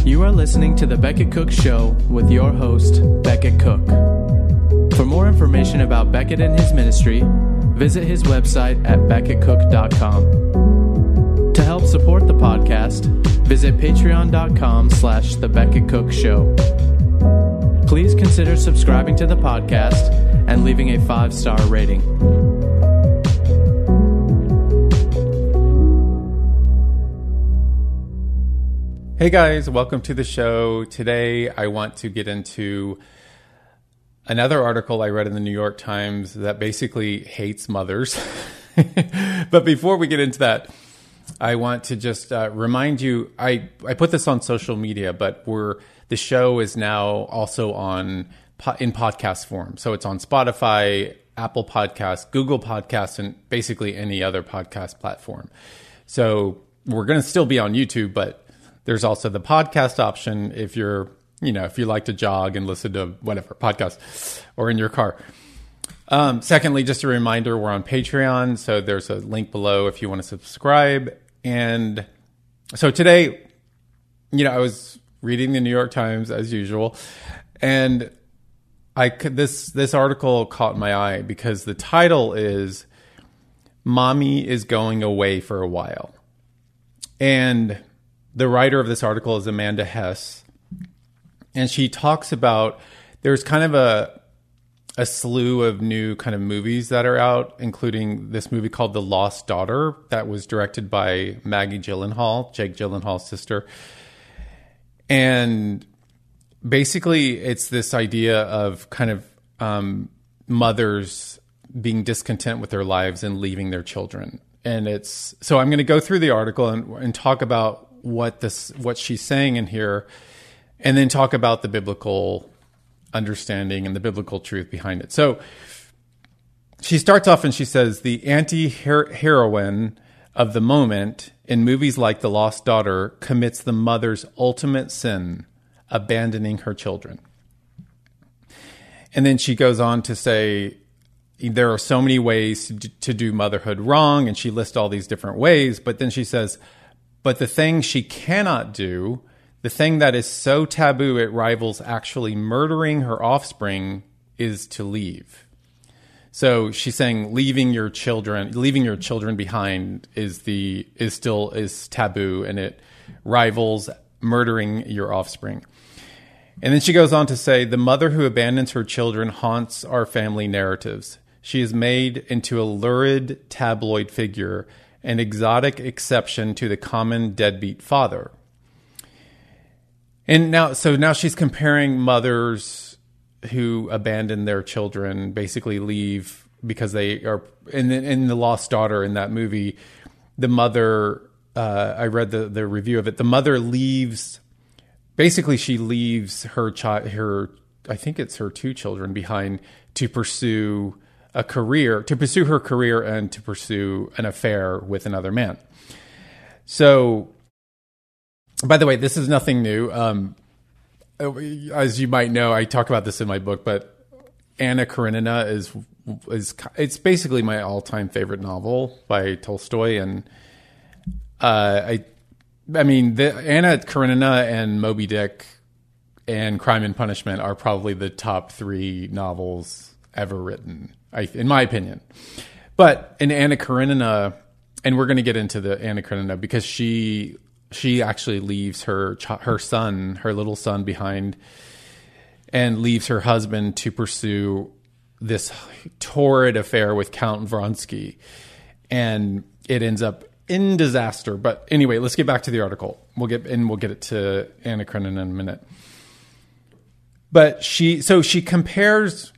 You are listening to The Becket Cook Show with your host, Becket Cook. For more information about Becket and his ministry, visit his website at becketcook.com. To help support the podcast, visit patreon.com/The Becket Cook Show. Please consider subscribing to the podcast and leaving a 5-star rating. Hey guys, welcome to the show. Today I want to get into another article I read in the New York Times that basically hates mothers. But before we get into that, I want to just remind you, I put this on social media, but the show is now also in podcast form. So it's on Spotify, Apple Podcasts, Google Podcasts, and basically any other podcast platform. So we're going to still be on YouTube, but there's also the podcast option if you like to jog and listen to whatever podcast or in your car. Secondly, just a reminder, we're on Patreon. So there's a link below if you want to subscribe. And so today, I was reading the New York Times as usual, and this article caught my eye because the title is "Mommy is Going Away for a While." And the writer of this article is Amanda Hess, and she talks about there's kind of a slew of new kind of movies that are out, including this movie called The Lost Daughter that was directed by Maggie Gyllenhaal, Jake Gyllenhaal's sister. And basically it's this idea of kind of mothers being discontent with their lives and leaving their children. And so I'm going to go through the article and talk about what she's saying in here, and then talk about the biblical understanding and the biblical truth behind it. So she starts off and she says, the anti-heroine of the moment in movies like The Lost Daughter commits the mother's ultimate sin, abandoning her children. And then she goes on to say, there are so many ways to do motherhood wrong, and she lists all these different ways, but then she says, but the thing she cannot do, the thing that is so taboo it rivals actually murdering her offspring, is to leave. So she's saying leaving your children behind is taboo, and it rivals murdering your offspring. And then she goes on to say, the mother who abandons her children haunts our family narratives. She is made into a lurid tabloid figure, an exotic exception to the common deadbeat father. And now she's comparing mothers who abandon their children, basically leave because they are in The Lost Daughter, in that movie, the mother, I read the review of it. The mother leaves, basically she leaves her I think it's her 2 children behind to pursue her career and to pursue an affair with another man. So, by the way, this is nothing new. As you might know, I talk about this in my book, but Anna Karenina it's basically my all-time favorite novel by Tolstoy, and Anna Karenina and Moby Dick and Crime and Punishment are probably the top 3 novels ever written, in my opinion. But in Anna Karenina, and we're going to get into the Anna Karenina because she actually leaves her little son behind, and leaves her husband to pursue this torrid affair with Count Vronsky, and it ends up in disaster. But anyway, let's get back to the article. We'll get it to Anna Karenina in a minute. But she compares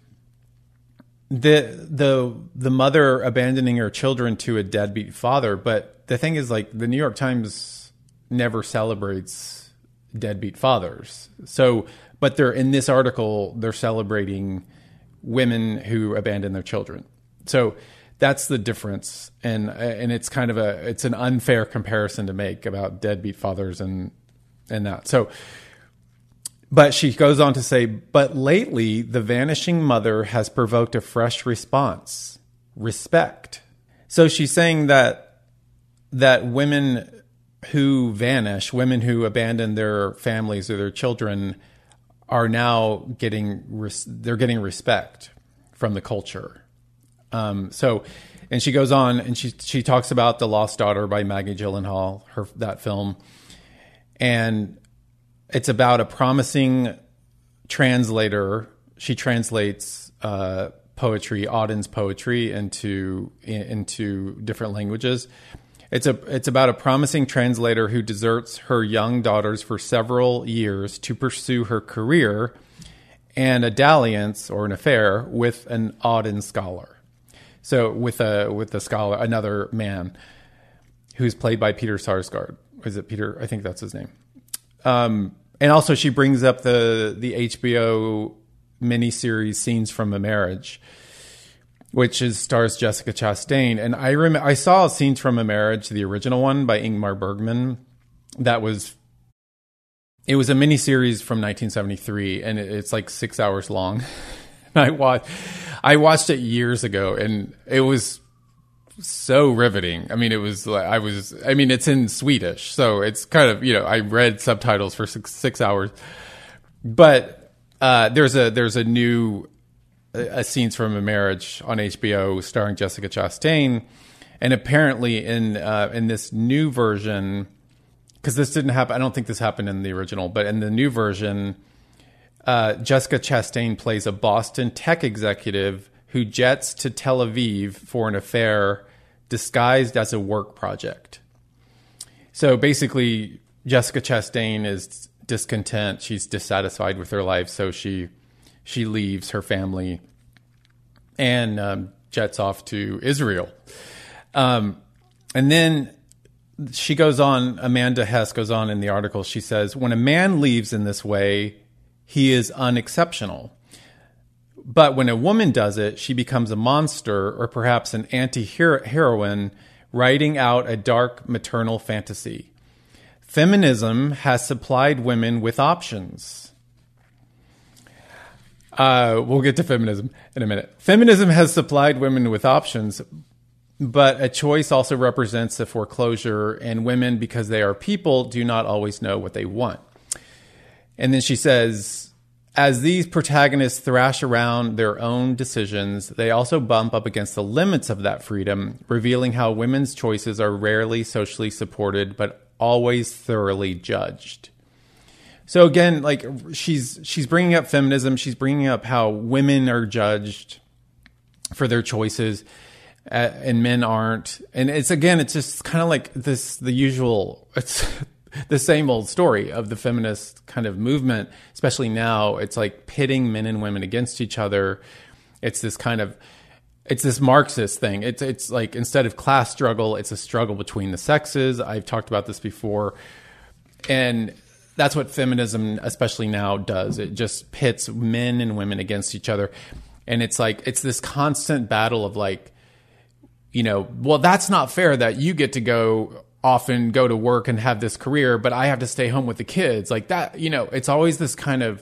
the mother abandoning her children to a deadbeat father. But the thing is, like, the New York Times never celebrates deadbeat fathers. So, but in this article, they're celebrating women who abandon their children. So that's the difference. And it's kind of it's an unfair comparison to make about deadbeat fathers and that. So, but she goes on to say, but lately the vanishing mother has provoked a fresh response, respect. So she's saying that women who vanish, women who abandon their families or their children, are now getting respect from the culture. And she goes on and she talks about The Lost Daughter by Maggie Gyllenhaal, that film, and it's about a promising translator. She translates poetry, Auden's poetry, into different languages. It's about a promising translator who deserts her young daughters for several years to pursue her career and a dalliance or an affair with an Auden scholar. So with a scholar, another man who's played by Peter Sarsgaard. Is it Peter? I think that's his name. And also she brings up the HBO miniseries Scenes from a Marriage, which stars Jessica Chastain. And I saw Scenes from a Marriage, the original one by Ingmar Bergman. It was a miniseries from 1973, and it's like 6 hours long. I watched it years ago, and it was so riveting. I mean, it's in Swedish, so it's kind of, I read subtitles for six hours. But there's a new Scenes from a Marriage on HBO starring Jessica Chastain, and apparently in this new version, because this didn't happen, I don't think this happened in the original, but in the new version, Jessica Chastain plays a Boston tech executive who jets to Tel Aviv for an affair disguised as a work project. So basically, Jessica Chastain is discontent. She's dissatisfied with her life, so she leaves her family and jets off to Israel. And then she goes on, Amanda Hess goes on in the article, she says, when a man leaves in this way, he is unexceptional. But when a woman does it, she becomes a monster or perhaps an anti-heroine writing out a dark maternal fantasy. Feminism has supplied women with options. We'll get to feminism in a minute. Feminism has supplied women with options, but a choice also represents a foreclosure, and women, because they are people, do not always know what they want. And then she says, as these protagonists thrash around their own decisions, they also bump up against the limits of that freedom, revealing how women's choices are rarely socially supported, but always thoroughly judged. So again, like she's bringing up feminism. She's bringing up how women are judged for their choices, and men aren't. And it's just kind of like the usual. It's the same old story of the feminist kind of movement, especially now. It's like pitting men and women against each other. It's this Marxist thing. It's like, instead of class struggle, it's a struggle between the sexes. I've talked about this before. And that's what feminism, especially now, does. It just pits men and women against each other. And it's like, it's this constant battle of like, well, that's not fair that you get to go to work and have this career, but I have to stay home with the kids. Like that, it's always this kind of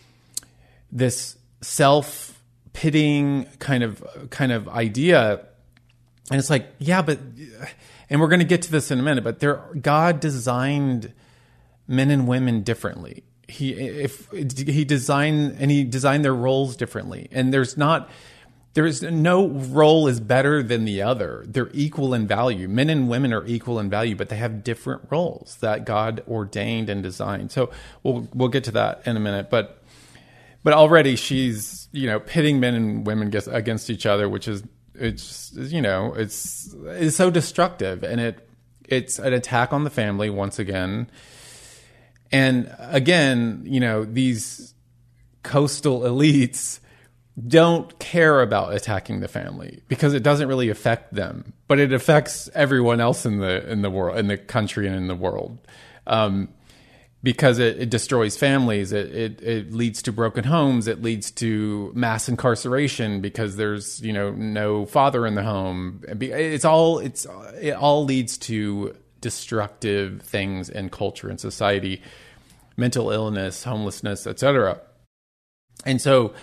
self-pitting kind of idea. And it's like, yeah, and we're going to get to this in a minute, but God designed men and women differently. He designed their roles differently. And there is no role is better than the other. They're equal in value. Men and women are equal in value, but they have different roles that God ordained and designed. So we'll get to that in a minute. But already she's, pitting men and women against each other, which is, it's so destructive. And it's an attack on the family once again. And again, these coastal elites don't care about attacking the family because it doesn't really affect them, but it affects everyone else in the world, in the country and in the world, because it destroys families. It leads to broken homes. It leads to mass incarceration because there's no father in the home. It all leads to destructive things in culture and society, mental illness, homelessness, etc. And so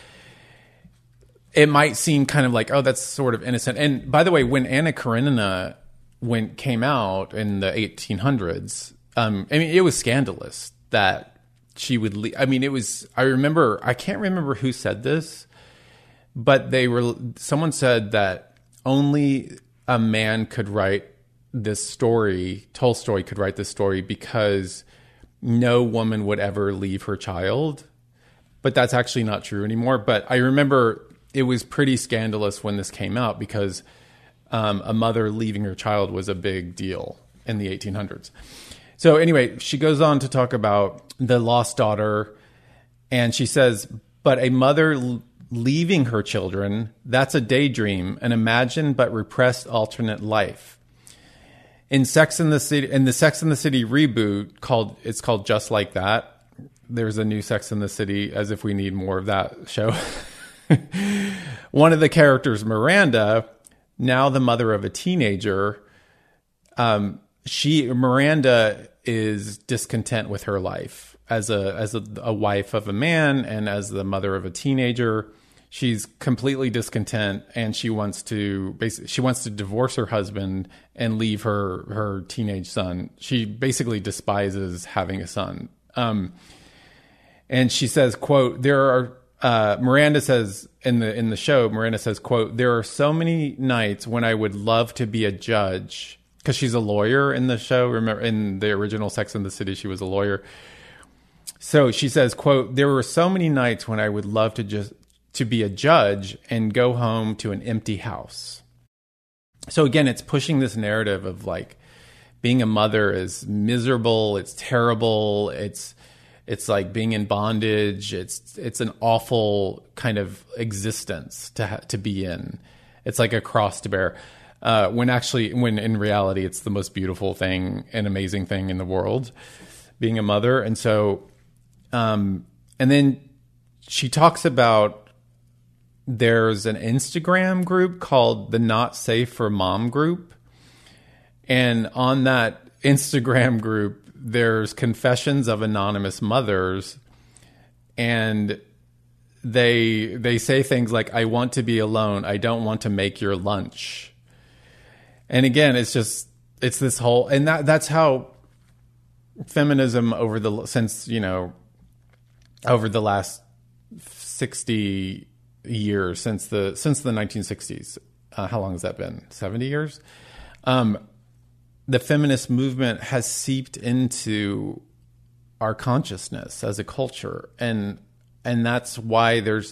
it might seem kind of like, oh, that's sort of innocent. And by the way, when Anna Karenina when it came out in the 1800s, I mean, it was scandalous that she would leave. I mean, I can't remember who said this, but someone said that only a man could write this story. Tolstoy could write this story because no woman would ever leave her child. But that's actually not true anymore. But I remember it was pretty scandalous when this came out because a mother leaving her child was a big deal in the 1800s. So anyway, she goes on to talk about the lost daughter, and she says, but a mother leaving her children, that's a daydream, an imagined but repressed alternate life. In the Sex and the City reboot, it's called Just Like That. There's a new Sex and the City, as if we need more of that show. One of the characters, Miranda, now the mother of a teenager, Miranda is discontent with her life as a wife of a man and as the mother of a teenager. She's completely discontent, and she wants to divorce her husband and leave her teenage son. She basically despises having a son. And she says, quote, Miranda says in the show, quote, there are so many nights when I would love to be a judge, because she's a lawyer in the show. Remember, in the original Sex and the City, she was a lawyer. So she says, quote, there were so many nights when I would love to be a judge and go home to an empty house. So again, it's pushing this narrative of like being a mother is miserable. It's terrible. It's like being in bondage. It's an awful kind of existence to be in. It's like a cross to bear. When in reality, it's the most beautiful thing and amazing thing in the world, being a mother. And so, and then she talks about there's an Instagram group called the Not Safe for Mom group. And on that Instagram group, there's confessions of anonymous mothers, and they say things like, I want to be alone. I don't want to make your lunch. And again, it's this whole, and that's how feminism over the last 60 years, since the 1960s, how long has that been? 70 years? The feminist movement has seeped into our consciousness as a culture. And that's why there's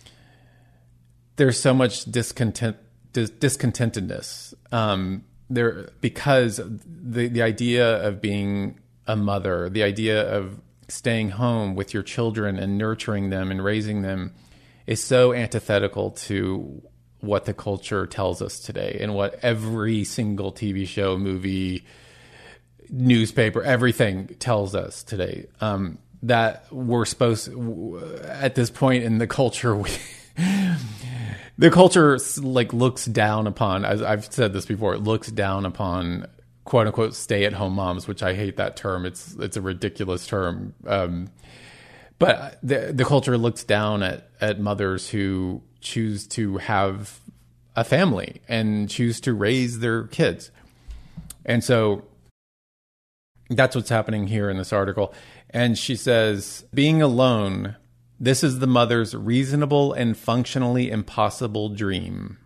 so much discontentedness because the idea of being a mother, the idea of staying home with your children and nurturing them and raising them is so antithetical to what the culture tells us today and what every single TV show, movie, newspaper, everything tells us today. That we're supposed, at this point in the culture, the culture like looks down upon, as I've said this before, it looks down upon quote unquote stay-at-home moms, which I hate that term. It's a ridiculous term. But the culture looks down at mothers who choose to have a family and choose to raise their kids. And so that's what's happening here in this article. And she says, being alone, this is the mother's reasonable and functionally impossible dream.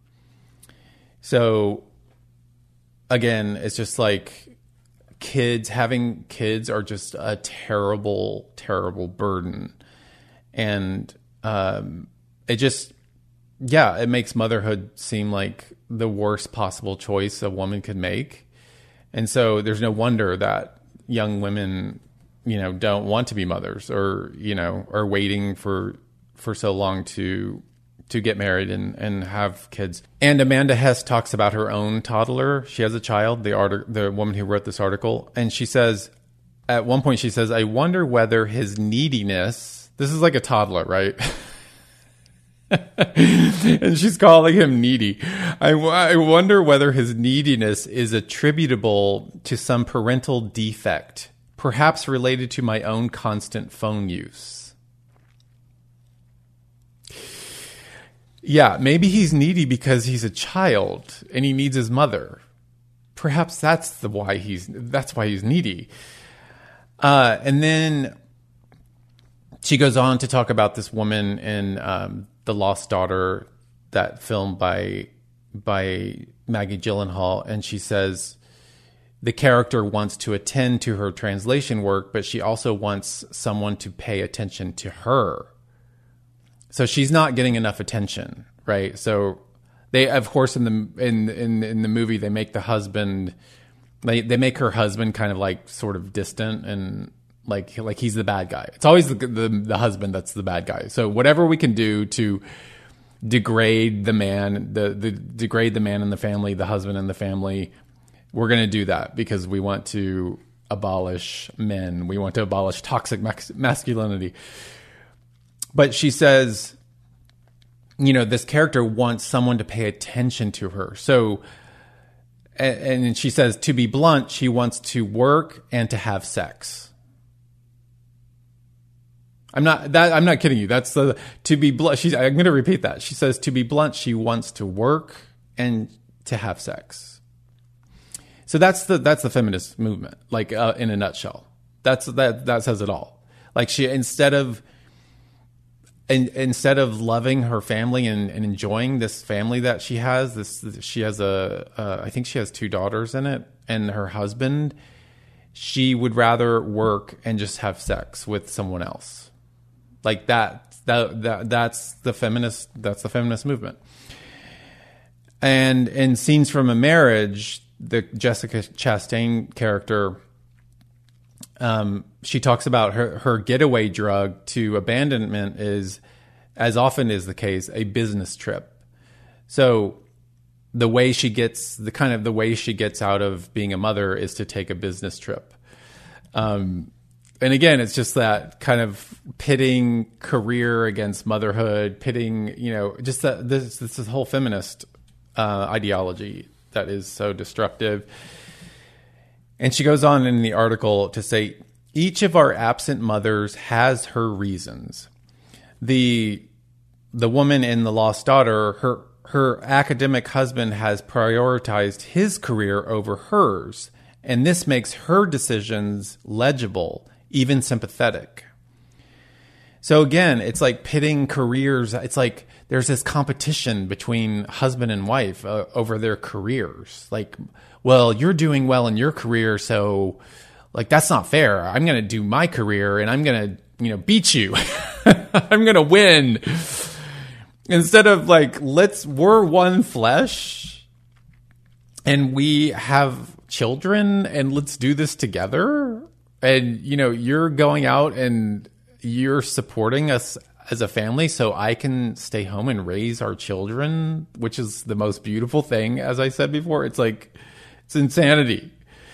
So again, it's just like having kids are just a terrible, terrible burden. And it makes motherhood seem like the worst possible choice a woman could make. And so there's no wonder that young women, don't want to be mothers, or, are waiting for so long to get married and have kids. And Amanda Hess talks about her own toddler. She has a child, the woman who wrote this article. And she says, at one point she says, I wonder whether his neediness, this is like a toddler, right? And she's calling him needy. I wonder whether his neediness is attributable to some parental defect, perhaps related to my own constant phone use. Yeah, maybe he's needy because he's a child and he needs his mother. perhaps that's why he's needy. And then she goes on to talk about this woman in The Lost Daughter, that film by Maggie Gyllenhaal, and she says the character wants to attend to her translation work, but she also wants someone to pay attention to her. So she's not getting enough attention, right? So they, of course, in the movie, they make the husband, they make her husband kind of like sort of distant and like he's the bad guy. It's always the husband that's the bad guy. So whatever we can do to degrade the man, degrade the man in the family, the husband in the family, we're going to do that because we want to abolish men. We want to abolish toxic masculinity. But she says, you know, this character wants someone to pay attention to her. So, and she says, to be blunt, she wants to work and to have sex. I'm not kidding you. That's to be blunt. I'm going to repeat that. She says, to be blunt, she wants to work and to have sex. So that's the feminist movement, like in a nutshell. That says it all. Like she, instead of loving her family and enjoying this family that she has, she has I think she has 2 daughters in it, and her husband, she would rather work and just have sex with someone else. Like that's the feminist movement. And in Scenes from a Marriage, the Jessica Chastain character, she talks about her getaway drug to abandonment is, as often is the case, a business trip. So the way she gets out of being a mother is to take a business trip. And again, it's just that kind of pitting career against motherhood, pitting, you know, just this whole feminist ideology that is so destructive. And she goes on in the article to say, each of our absent mothers has her reasons. The woman in The Lost Daughter, her academic husband has prioritized his career over hers, and this makes her decisions legible, even sympathetic. So again, it's like pitting careers. It's like there's this competition between husband and wife over their careers. Like, well, you're doing well in your career, so like that's not fair. I'm going to do my career and I'm going to, you know, beat you. I'm going to win. Instead of like, we're one flesh and we have children and let's do this together. And, you know, you're going out and you're supporting us as a family so I can stay home and raise our children, which is the most beautiful thing. As I said before, it's like, it's insanity.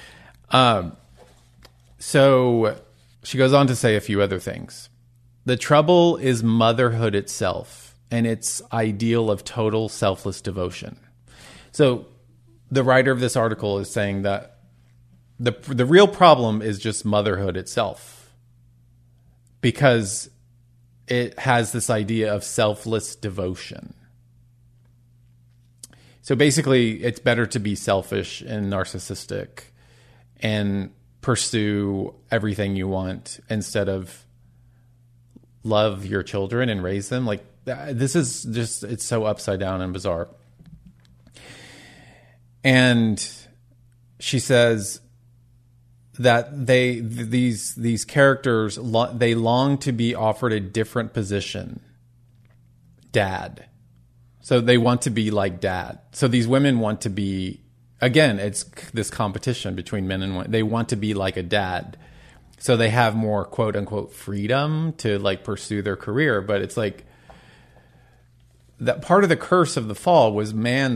So she goes on to say a few other things. The trouble is motherhood itself and its ideal of total selfless devotion. So the writer of this article is saying that the real problem is just motherhood itself, because it has this idea of selfless devotion. So basically, it's better to be selfish and narcissistic and pursue everything you want instead of love your children and raise them. Like, this is just, it's so upside down and bizarre. And she says that these characters, they long to be offered a different position, dad. So they want to be like dad. So these women want to be, again, it's this competition between men and women. They want to be like a dad. So they have more quote unquote freedom to like pursue their career. But it's like that part of the curse of the fall was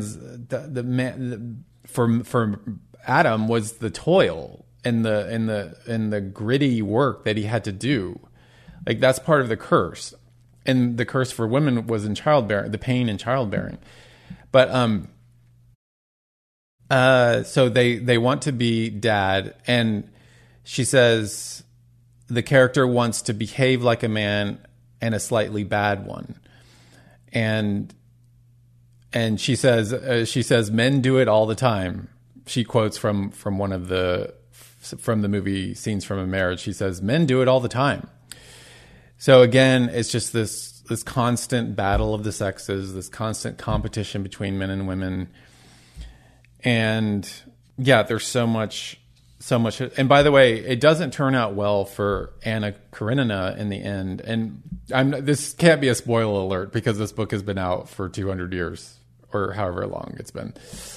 for Adam was the toil and the gritty work that he had to do. Like that's part of the curse. And the curse for women was in childbearing, the pain in childbearing. But so they want to be dad, and she says the character wants to behave like a man and a slightly bad one. And she says men do it all the time. she quotes from the movie Scenes from a Marriage. She says, "Men do it all the time." So again, it's just this constant battle of the sexes, this constant competition between men and women. And yeah, there's so much. And by the way, it doesn't turn out well for Anna Karenina in the end. And this can't be a spoiler alert because this book has been out for 200 years or however long it's been.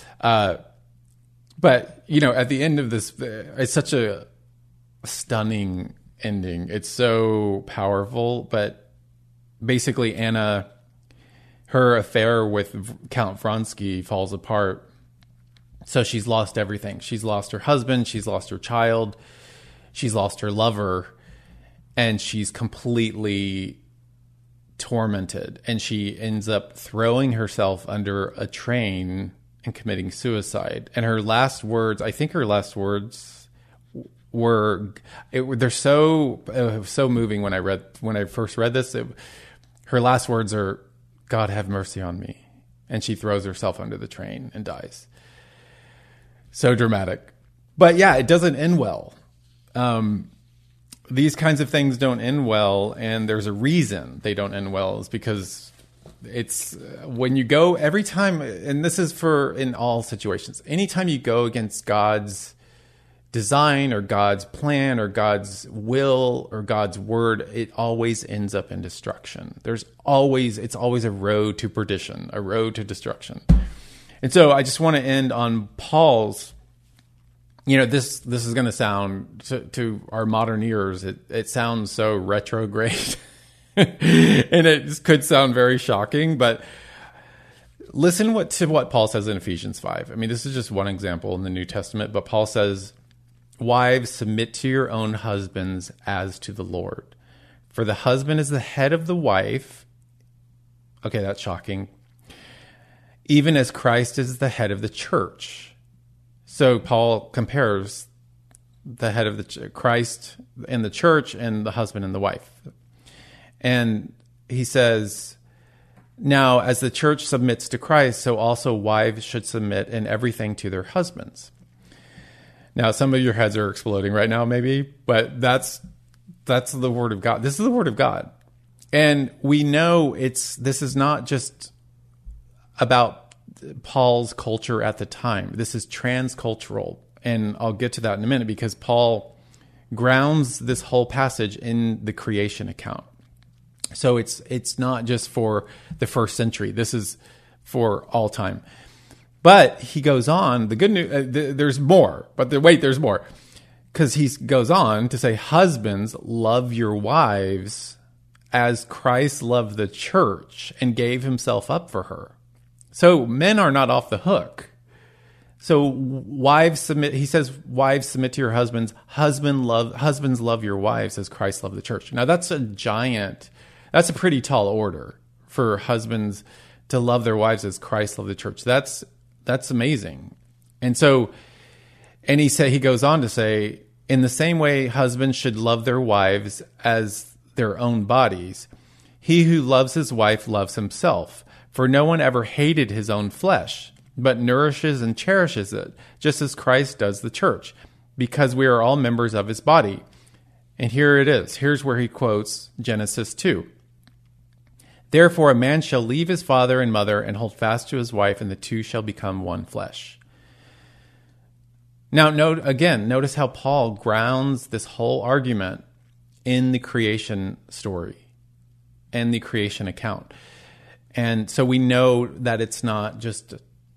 But, you know, at the end of this, it's such a stunning ending. It's so powerful. But basically, Anna, her affair with Count Vronsky falls apart. So she's lost everything. She's lost her husband. She's lost her child. She's lost her lover. And she's completely tormented. And she ends up throwing herself under a train and committing suicide. And her last words, I think her last words they're so moving when I first read this. Her last words are, "God have mercy on me." And she throws herself under the train and dies. So dramatic. But yeah, it doesn't end well. These kinds of things don't end well, and there's a reason they don't end well. Is because it's when you go every time, and this is for in all situations, anytime you go against God's design or God's plan or God's will or God's word, it always ends up in destruction. It's always a road to perdition, a road to destruction. And so I just want to end on Paul's, you know, this is going to sound to our modern ears, it sounds so retrograde and it could sound very shocking, but listen to what Paul says in Ephesians 5. I mean, this is just one example in the New Testament, but Paul says, "Wives, submit to your own husbands as to the Lord. For the husband is the head of the wife." Okay, that's shocking. "Even as Christ is the head of the church." So Paul compares the head of the Christ in the church and the husband and the wife. And he says, "Now, as the church submits to Christ, so also wives should submit in everything to their husbands." Now, some of your heads are exploding right now, maybe, but that's the word of God. This is the word of God. And we know this is not just about Paul's culture at the time. This is transcultural. And I'll get to that in a minute because Paul grounds this whole passage in the creation account. So it's not just for the first century. This is for all time. But he goes on, the good news, there's more. But there's more. Because he goes on to say, "Husbands, love your wives as Christ loved the church and gave himself up for her." So men are not off the hook. So wives submit, he says, "Wives, submit to your husbands. Husbands love your wives as Christ loved the church." Now that's a pretty tall order for husbands to love their wives as Christ loved the church. That's amazing. And so, and he goes on to say, "In the same way, husbands should love their wives as their own bodies. He who loves his wife loves himself. For no one ever hated his own flesh, but nourishes and cherishes it, just as Christ does the church, because we are all members of his body." And here it is. Here's where he quotes Genesis 2. "Therefore a man shall leave his father and mother and hold fast to his wife, and the two shall become one flesh." Now, notice how Paul grounds this whole argument in the creation story and the creation account. And so we know that it's not just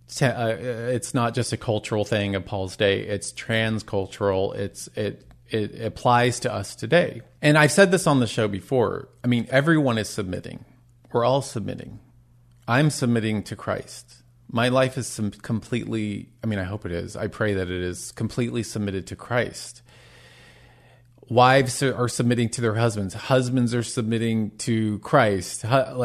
a cultural thing of Paul's day. It's transcultural. It applies to us today. And I've said this on the show before. I mean, everyone is submitting. We're all submitting. I'm submitting to Christ. My life is completely, I mean, I hope it is. I pray that it is completely submitted to Christ. Wives are submitting to their husbands. Husbands are submitting to Christ.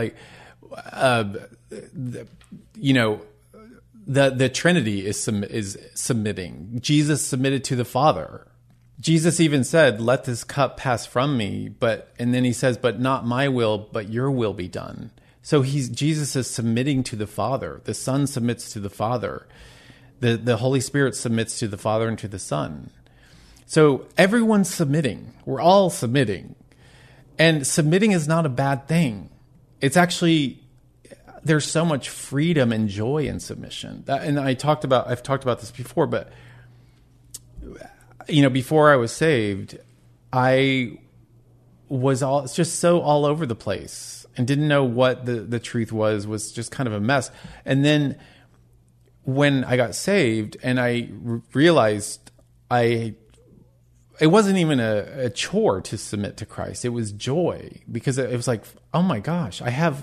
The Trinity is submitting. Jesus submitted to the Father. Jesus even said, "Let this cup pass from me," and then he says, "But not my will, but your will be done." So Jesus is submitting to the Father. The Son submits to the Father. The Holy Spirit submits to the Father and to the Son. So everyone's submitting. We're all submitting. And submitting is not a bad thing. It's actually, there's so much freedom and joy in submission. I've talked about this before, but before I was saved, I was just so all over the place and didn't know what the truth was just kind of a mess. And then when I got saved and I realized it wasn't even a chore to submit to Christ. It was joy, because it was like, oh my gosh, I have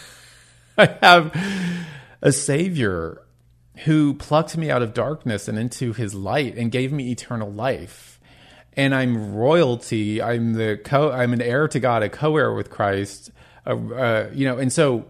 a Savior who plucked me out of darkness and into his light and gave me eternal life. And I'm royalty. I'm an heir to God, a co-heir with Christ. And so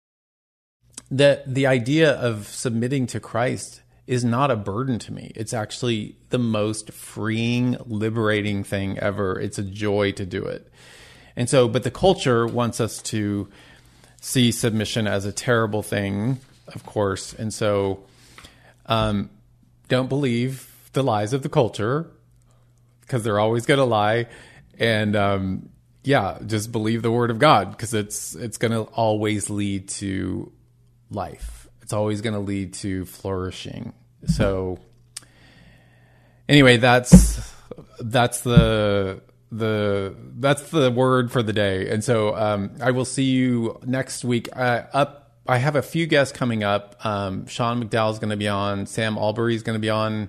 the idea of submitting to Christ is not a burden to me. It's actually the most freeing, liberating thing ever. It's a joy to do it. And so, but the culture wants us to see submission as a terrible thing, of course. And so, don't believe the lies of the culture, because they're always going to lie. And, just believe the word of God, because it's going to always lead to life. It's always going to lead to flourishing. So anyway, that's the word for the day. And so I will see you next week. I have a few guests coming up. Sean McDowell is going to be on. Sam Albury is going to be on.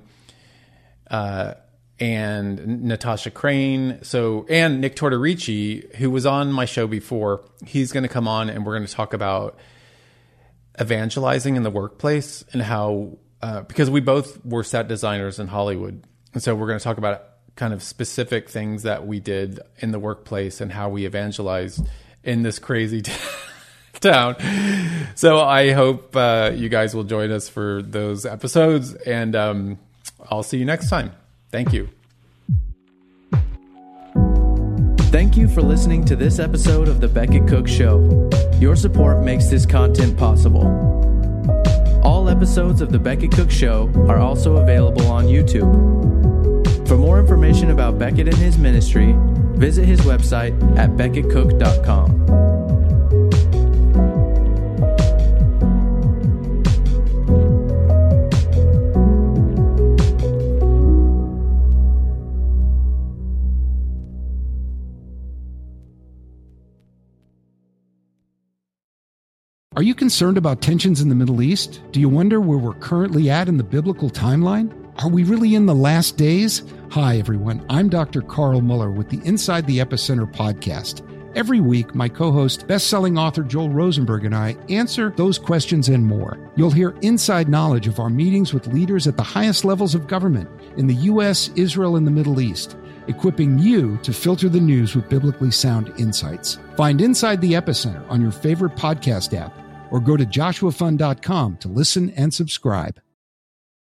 And Natasha Crane. And Nick Tortorici, who was on my show before, he's going to come on, and we're going to talk about evangelizing in the workplace and how, because we both were set designers in Hollywood. And so we're going to talk about kind of specific things that we did in the workplace and how we evangelized in this crazy town. So I hope you guys will join us for those episodes, and I'll see you next time. Thank you. Thank you for listening to this episode of The Becket Cook Show. Your support makes this content possible. All episodes of The Becket Cook Show are also available on YouTube. For more information about Becket and his ministry, visit his website at becketcook.com. Are you concerned about tensions in the Middle East? Do you wonder where we're currently at in the biblical timeline? Are we really in the last days? Hi, everyone. I'm Dr. Carl Muller with the Inside the Epicenter podcast. Every week, my co-host, best-selling author Joel Rosenberg, and I answer those questions and more. You'll hear inside knowledge of our meetings with leaders at the highest levels of government in the U.S., Israel, and the Middle East, equipping you to filter the news with biblically sound insights. Find Inside the Epicenter on your favorite podcast app, or go to joshuafund.com to listen and subscribe.